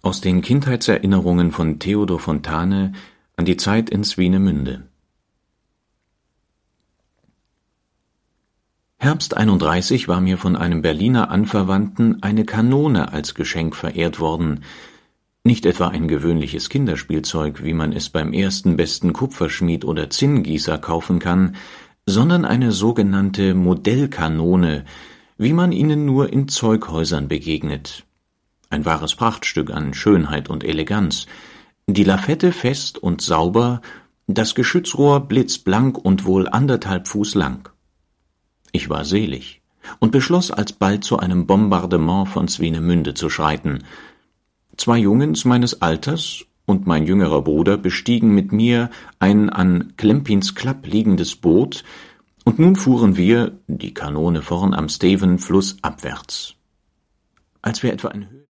Aus den Kindheitserinnerungen von Theodor Fontane an die Zeit in Swinemünde. Herbst 31 war mir von einem Berliner Anverwandten eine Kanone als Geschenk verehrt worden, nicht etwa ein gewöhnliches Kinderspielzeug, wie man es beim ersten besten Kupferschmied oder Zinngießer kaufen kann, sondern eine sogenannte Modellkanone, wie man ihnen nur in Zeughäusern begegnet. Ein wahres Prachtstück an Schönheit und Eleganz, die Lafette fest und sauber, das Geschützrohr blitzblank und wohl 1,5 Fuß lang. Ich war selig und beschloss alsbald zu einem Bombardement von Swinemünde zu schreiten. 2 Jungens meines Alters und mein jüngerer Bruder bestiegen mit mir ein an Klempins Klapp liegendes Boot, und nun fuhren wir, die Kanone vorn am Steven, flussabwärts. Als wir etwa in Höhe